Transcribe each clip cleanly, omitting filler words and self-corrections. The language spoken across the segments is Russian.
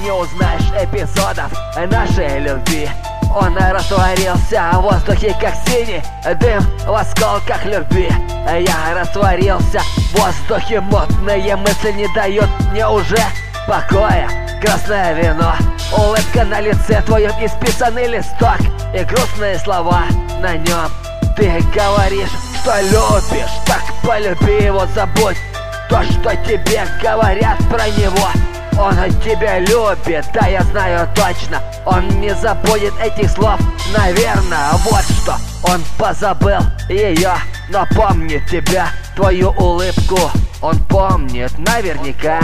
не узнаешь эпизодов нашей любви. Он растворился в воздухе, как синий дым в осколках любви. Я растворился в воздухе, мутные мысли не дают мне уже покоя. Красное вино, улыбка на лице твоем, исписанный листок и грустные слова на нем. Ты говоришь, что любишь, так полюби его, забудь то, что тебе говорят про него. Он тебя любит, да, я знаю точно. Он не забудет этих слов, наверное. Вот что, он позабыл ее, но помнит тебя, твою улыбку. Он помнит наверняка.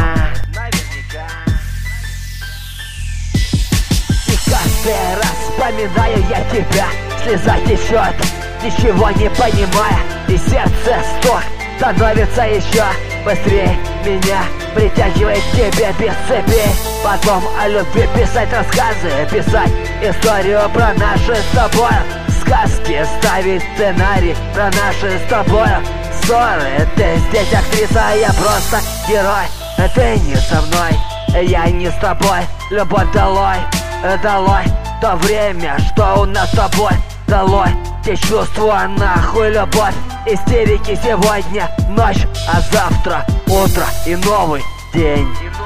И каждый раз вспоминаю я тебя, слеза течет, ничего не понимая, и сердце стук становится еще быстрее меня, притягивает к тебе без цепей. Потом о любви писать рассказы, писать историю про наши с тобой сказки, ставить сценарий про наши с тобой ссоры. Ты здесь актриса, а я просто герой. Ты не со мной, я не с тобой. Любовь долой, долой то время, что у нас с тобой. Долой те чувства, нахуй любовь. Истерики сегодня ночь, а завтра утро и новый день.